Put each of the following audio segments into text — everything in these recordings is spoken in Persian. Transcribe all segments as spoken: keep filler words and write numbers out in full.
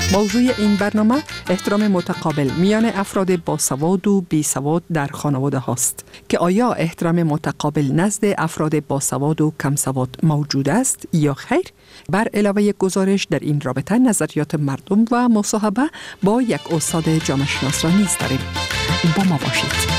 موضوع این برنامه احترام متقابل میان افراد باسواد و بیسواد در خانواده هاست که آیا احترام متقابل نزد افراد باسواد و کمسواد موجود است یا خیر؟ بر علاوه گزارش در این رابطه نظریات مردم و مصاحبه با یک استاد جامعه شناس را نیز داریم. با ما باشید.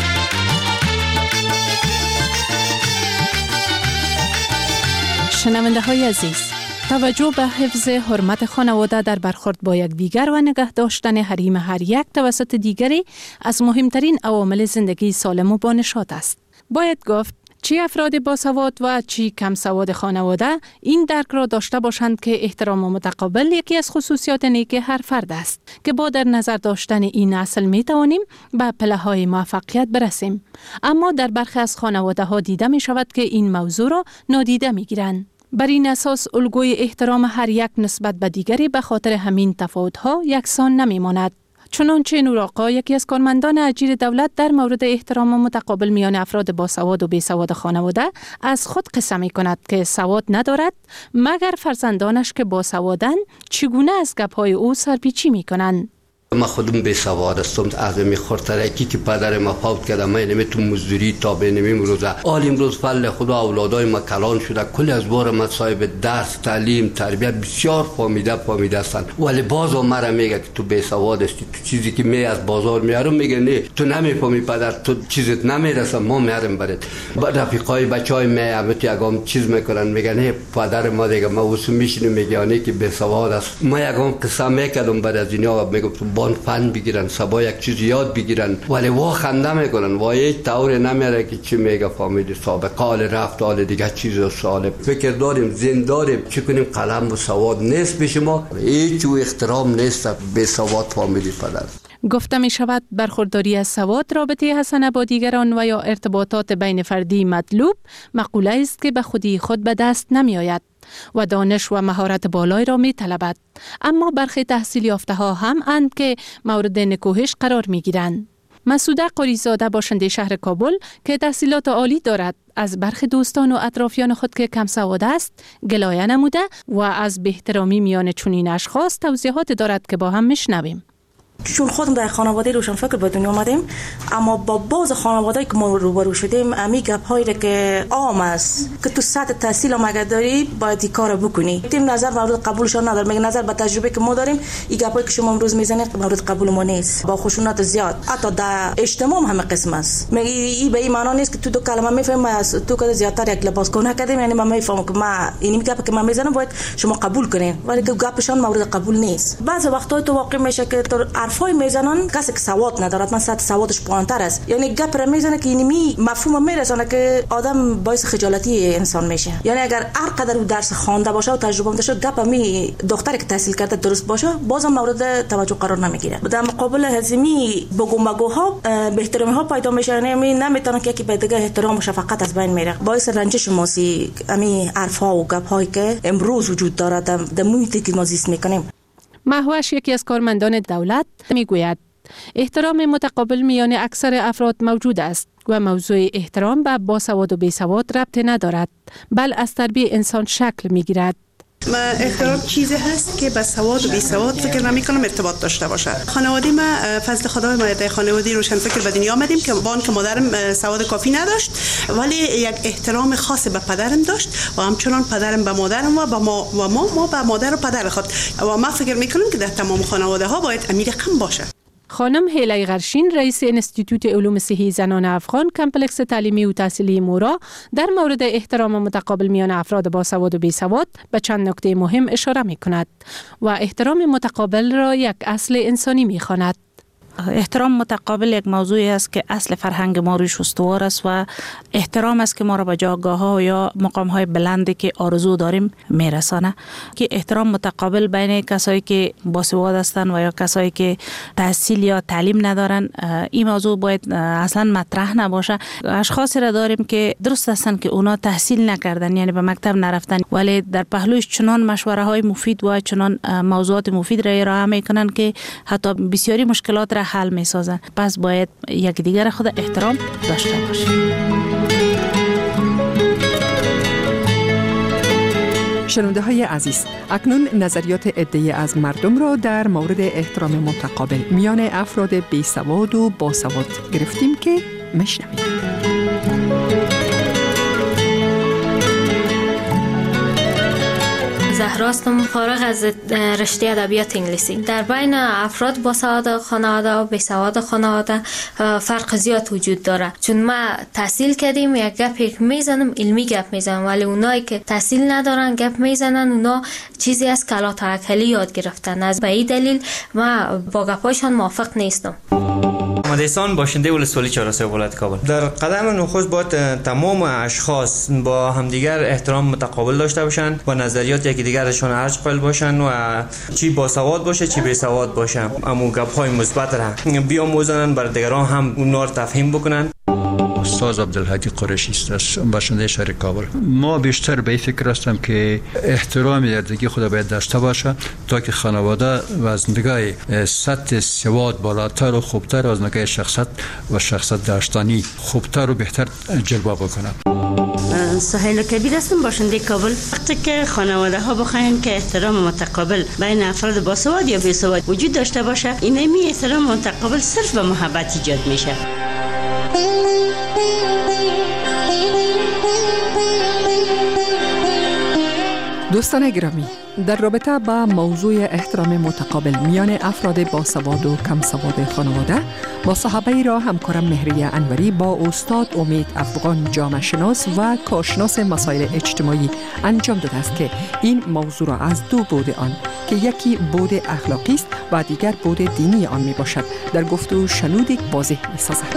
شنونده های عزیز، توجه به حفظ حرمت خانواده در برخورد با یک دیگر و نگه داشتن حریم هر یک توسط دیگری از مهمترین عوامل زندگی سالم و بانشاد است. باید گفت چی افراد باسواد و چی کم سواد خانواده این درک را داشته باشند که احترام متقابل یکی از خصوصیات نیک هر فرد است که با در نظر داشتن این اصل می توانیم به پله‌های موفقیت برسیم. اما در برخی از خانواده ها دیده می شود که این موضوع را نادیده می گیرند. بر این اساس الگوی احترام هر یک نسبت به دیگری به خاطر همین تفاوت‌ها یکسان نمی‌ماند. چنانچه نور آقا، یکی از کارمندان اجیر دولت، در مورد احترام متقابل میان افراد باسواد و بیسواد خانواده از خود قصه می‌کند که سواد ندارد مگر فرزندانش که باسوادند چگونه از گپ‌های او سرپیچی می‌کنند. ما خودم بی سواد هستم، از می خورترکی که پدر ما فوت کرده، من نمیتونم مزدوری تا بینم روزه آل امروز فضل خدا اولادای ما کلان شده، کلی از بار ما صاحب درس تعلیم تربیت بسیار فهمیده فهمیده هستند، ولی باز مرا میگه که تو بی سواد هستی، تو چیزی که می از بازار میارم میگه نه تو نمیفهمی پدر، تو چیزت نمیرسه ما میارم برات. رفیقای بچهای می البته یگام چیز میکنن میگن نه پدر ما دیگه ما واسه میشینیم میگه که بی سواد است. ما یگام قصه میکردم بعد از اینا میگفتم بان فن بگیرن، سبا یک چیز یاد بگیرن، ولی وا خنده میکنن، وا هیچ طور نمیاره که چی میگه فامیلی سابقه حال رفت حال دیگه چیز سال فکر داریم زنده داریم چی کنیم. قلم و سواد نیست پیش ما، هیچ و احترام نیست به سواد فامیلی پدر. گفته می شود برخورداری از سواد رابطه حسنه با دیگران و یا ارتباطات بین فردی مطلوب مقوله است که به خودی خود به دست نمی آید و دانش و مهارت بالای را می طلبد. اما برخی تحصیل یافته ها هم اند که مورد نکوهش قرار می گیرند. مسعوده قریزاده باشنده شهر کابل که تحصیلات عالی دارد از برخی دوستان و اطرافیان خود که کم سواد است گلایه نموده و از بی‌احترامی میان چنین اشخاص توضیحات دارد که با هم میشنویم. چون خودم در خانواده روشنفکر به دنیا آمدیم، اما با بعض خانواده‌ای که ما روبرو شدیم امی گپ‌هایی که عام است که تو سطح تحصیل هم اگر داری باید این کارو بکنی. تیم نظر مورد قبولشون نداره، میگه نظر به تجربه که ما داریم این گپایی که شما امروز میزنید مورد قبول ما نیست، با خشونت زیاد حتی در اجتماع هم قسم است. میگه این به این معنی نیست که تو دو کلمه میفهمی از تو که زیادتر یک لباس کنه کردیم، یعنی من میفهمم که ما این گپ که من میزنم باید شما قبول کنین، ولی که گپشون مورد قبول نیست. بعضی وقتا تو واقع میشه که تو حرفای میزنن کسی که سواد ندارد، من سطح سوادش پایین‌تر است، یعنی گپ را میزنه که اینمی مفهوم میرسونه که آدم باعث خجالتی انسان میشه. یعنی اگر هر قدر او درس خوانده باشه و تجربه داشته گپ می دختری که تحصیل کرده درست باشه بازم مورد توجه قرار نمیگیره. در مقابل هزیمی بگو مگوها به احترامی ها پیدا میشه، یعنی نمیتونه که یکی به دیگه احترام و شفقت از بین میره، باعث رنجش ماسی امی حرفا و گپ هایی که امروز وجود داره در محیطی که ما زیست میکنیم. مهوش، یکی از کارمندان دولت، میگوید احترام متقابل میان اکثر افراد موجود است و موضوع احترام به باسواد و بیسواد ربط ندارد، بل از تربیت انسان شکل میگیرد. احترام چیزی هست که با سواد و بی سواد فکر نمی کنم ارتباط داشته باشه. خانواده ما فضل خدای ما در خانواده روشن فکر به دنیا آمدیم که بان که مادرم سواد کافی نداشت ولی یک احترام خاص به پدرم داشت و همچنان پدرم به مادرم و با ما و ما ما به مادر و پدر خود و ما فکر می کنم که در تمام خانواده ها باید امیر کم باشه. خانم هیله غرشین، رئیس انستیتوت علوم صحی زنان افغان کمپلکس تعلیمی و تحصیلی مورا، در مورد احترام متقابل میان افراد باسواد و بیسواد به چند نکته مهم اشاره می کند و احترام متقابل را یک اصل انسانی می خواند. احترام متقابل یک موضوعی است که اصل فرهنگ ما روش استوار است و احترام است که ما را به جایگاه‌ها یا مقام‌های بلندی که آرزو داریم میرسانه. که احترام متقابل بین کسایی که باسواد هستند و یا کسایی که تحصیل یا تعلیم ندارن، این موضوع باید اصلا مطرح نباشه. اشخاصی را داریم که درست هستند که اونا تحصیل نکردن، یعنی به مکتب نرفتن، ولی در پهلوش چنان مشوره های مفید و چنان موضوعات مفید را ارائه میکنن که حتی بسیاری مشکلات را حل می سازن. پس باید یک دیگر خود احترام داشته باشیم. شنونده های عزیز، اکنون نظریات عده‌ای از مردم را در مورد احترام متقابل میان افراد بی سواد و باسواد گرفتیم که میشنوید. زهراستم، فارغ از رشته ادبیات انگلیسی. در بین افراد با سواد خانواده و بی سواد خانواده فرق زیاد وجود داره، چون ما تحصیل کردیم یک گپ میزنم، علمی گپ میزنم، ولی اونایی که تحصیل ندارن گپ میزنن، اونا چیزی از کلا توکلی یاد گرفتن. از به این دلیل ما با گپاشون موافق نیستم. محمد احسان، باشنده ولسوالی چهارراه ولایت کابل. در قدم نخست باید تمام اشخاص با همدیگر احترام متقابل داشته باشند، با نظریات یکی دیگرشون ارج قائل باشند و چی با سواد باشه چی بی سواد باشه، اما گپ‌های مثبت را بیاموزند، بر دیگران هم اونها رو تفهیم بکنند. استاد عبدالهادی قریشی است، باشنده شهر کابل. ما بیشتر به فکر هستم که احترام یکدیگر خود باید داشته باشه تا که خانواده و از نگاه سطح سواد بالاتر و خوبتر از نگاه شخصیت و شخصیت داشتنی خوبتر و بهتر جلوه بکنه. سهیل کبیر هستم، باشنده کابل. وقتی که خانواده ها بخواین که احترام متقابل بین افراد باسواد یا بی سواد وجود داشته باشه، این می احترام متقابل صرف به محبت ایجاد میشه. دوستان گرامی، در رابطه با موضوع احترام متقابل میان افراد باسواد و کم سواد خانواده، مصاحبه را همکارم مهریه انوری با استاد امید افغان، جامعه شناس و کارشناس مسائل اجتماعی انجام داده است که این موضوع را از دو بعد آن که یکی بعد اخلاقی است و دیگر بعد دینی آن می باشد در گفتگو شنود واضح می سازد.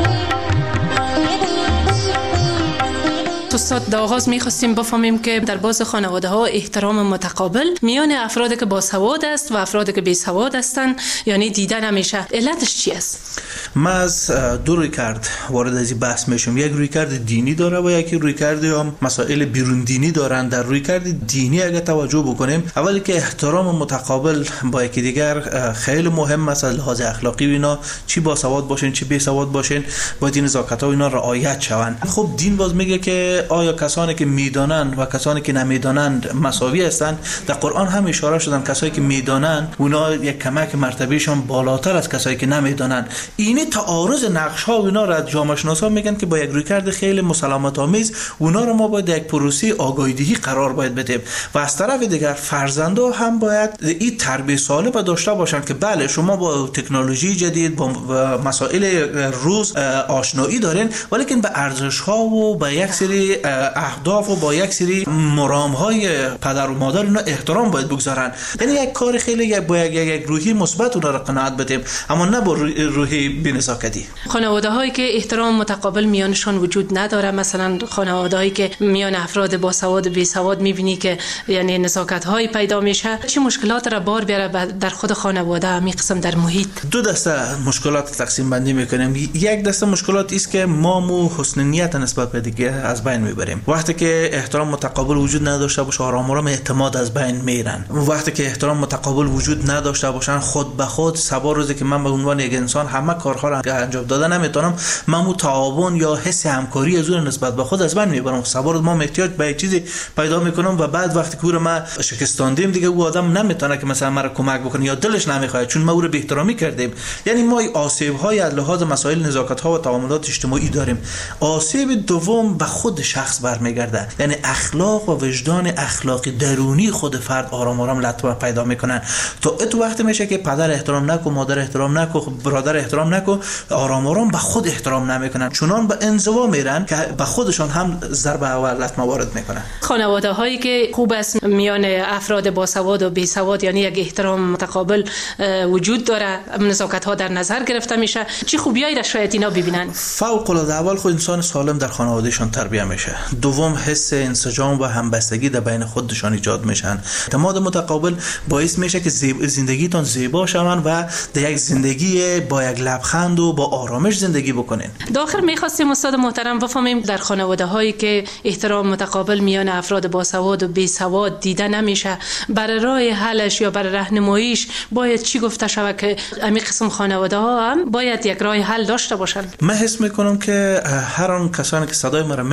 استاد، در آغاز می‌خواستیم بفهمیم که در بعض خانواده‌ها احترام متقابل میان افرادی که باسواد است و افرادی که بی‌سواد هستند یعنی دیده نمیشه. علتش چی است؟ ما از دو رویکرد وارد از این بحث میشم. یک رویکرد دینی داره و یکی رویکرد هم مسائل بیرون دینی دارن. در رویکرد دینی اگه توجه بکنیم، اولی که احترام متقابل با یکی دیگر خیلی مهم است از لحاظ اخلاقی. اینا چی باسواد باشین چی بی‌سواد باشین باید این نزاکت‌ها اینا رعایت شوند. خب دین باز میگه که آیا کسانی که میدانند و کسانی که نمیدانند مساوی هستند؟ در قرآن هم اشاره شدن کسایی که میدانند اونا یک کمک مرتبهشون بالاتر از کسایی که نمیدانند. این تعارض نقش ها و اینا را جامعه شناسا میگن که با یک رویکرد خیلی مسالمت آمیز اونا رو ما باید یک پروسه آگاهی دهی قرار باید بدیم و از طرف دیگر فرزندا هم باید این تربیت سالم داشته باشن که بله شما با تکنولوژی جدید با مسائل روز آشنایی دارین، ولی که به ارزش ها و به یک سری اهداف و با یک سری مرام‌های پدر و مادر اینا احترام باید بگذارن. یعنی یک کار خیلی یک با یک, یک روحی مثبت اونها را قناعت بدیم، اما نه با روحی بی‌نزاکتی. خانواده‌هایی که احترام متقابل میانشان وجود نداره، مثلا خانواده‌هایی که میان افراد با سواد و بی سواد می‌بینی که یعنی نزاکت‌های پیدا میشه، چه مشکلات را بار بیاره در خود خانواده، همین قسم در محیط؟ دو دسته مشکلات تقسیم بندی می‌کنیم. یک دسته مشکلات است که ما مو حسن نیت نسبت به دیگه از بین میبریم. وقتی که احترام متقابل وجود نداشته باشه آرام آرام اعتماد از بین میرن. وقتی که احترام متقابل وجود نداشته باشن خود به خود سبا روزی که من به عنوان یک انسان همه کارها را انجام داده نمیتونم، من مو تعاون یا حس همکاری از اون نسبت به خود از بین میبرم. سبا روز ما احتیاج به چیزی پیدا میکنم و بعد وقتی که او ما شکستاندیم دیگه او آدم نمیتونه که مثلا مرا کمک بکنه یا دلش نمیخواد چون ما او رو بی احترامی کردیم. یعنی ما آسیب های از لحاظ مسائل نزاکت ها و تعاملات اجتماعی داریم. آسیب دوم به خود شخص برمیگرده، یعنی اخلاق و وجدان اخلاقی درونی خود فرد آرام آرام لطمه پیدا میکنن. تو تو وقتی میشه که پدر احترام نکو، مادر احترام نکو، برادر احترام نکو، آرام آرام به خود احترام نمیکنن، چنان به انزوا میرن که به خودشان هم ضربه و لطمه وارد میکنن. خانواده هایی که خوب است میان افراد با سواد و بی سواد یعنی یک احترام متقابل وجود داره، نزاکت ها در نظر گرفته میشه، چه خوبیایی را شاید اینا ببینن؟ فوق العاده اول خود انسان سالم در خانوادهشان تربیت میشه، دوم حس انسجام و همبستگی در بین خودشان ایجاد میشن. اعتماد متقابل باعث میشه که زندگیتون زیبا شون و در یک زندگی با یک لبخند و با آرامش زندگی بکنین. داخل میخواستیم استاد محترم بفهمیم در خانواده هایی که احترام متقابل میان افراد با سواد و بی سواد دیده نمیشه، برای راه حلش یا برای راهنماییش باید چی گفته شود که امی قسم خانواده ها هم باید یک راه حل داشته باشن؟ من حس میکنم که هر آن کسانی که صدای مرا میشنون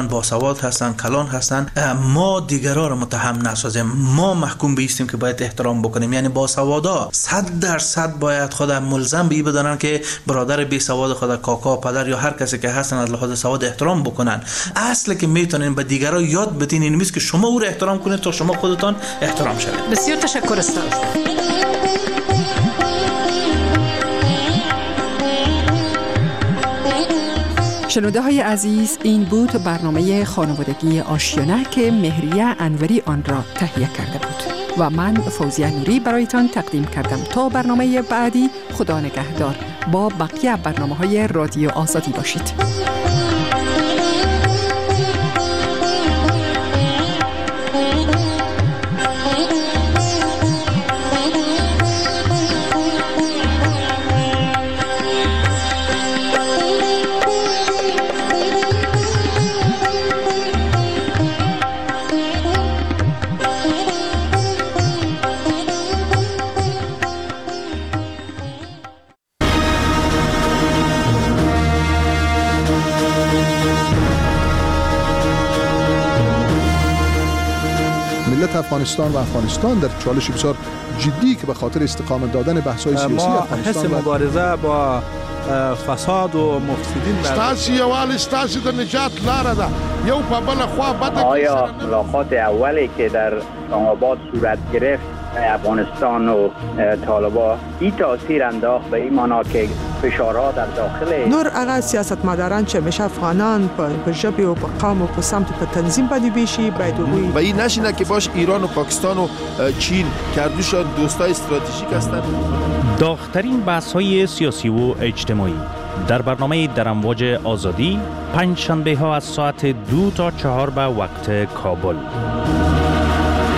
میتونن باسواد هستن، کلان هستن، ما دیگران رو متهم نسازیم، ما محکوم بیستیم که باید احترام بکنیم. یعنی باسوادا صد درصد باید خود ملزم به این بدانن که برادر بی سواد خود، کاکا، پدر یا هر کسی که هستن از لحاظ سواد احترام بکنن. اصل که میتونین به دیگران یاد بدین این نیست که شما او رو احترام کنید تا شما خودتان احترام شوید. بسیار تشکر استاد. شنونده های عزیز، این بود برنامه خانوادگی آشیانه که مهریه انوری آن را تهیه کرده بود و من فوزیه نوری برایتان تقدیم کردم. تا برنامه بعدی، خدا نگهدار. با بقیه برنامه های رادیو آزادی باشید. افغانستان و افغانستان در چالش بسیار جدی که به خاطر استقامت دادن بحث‌های سیاسی افغانستان ما حس مبارزه با فساد و مفسدین ستاسي یوال ستاسي د نجات لاره ده. یو په بل خوا بده. آیا ملاقات اولی که در آباد صورت گرفت افغانستان و طالبان این تاثیر انداخت به این معنا که فشارها در داخل نور هغه سیاستمداران چې همیشه افغانان په ژبه او په قوم او په سمت په تنظیم باندې بیشي باید وي و این نشینه که باش ایران و پاکستان و چین کردوشان دوستای استراتژیک هستند. داغ‌ترین بحث‌های سیاسی و اجتماعی در برنامه در امواج آزادی پنج شنبه ها از ساعت دو تا چهار به وقت کابل.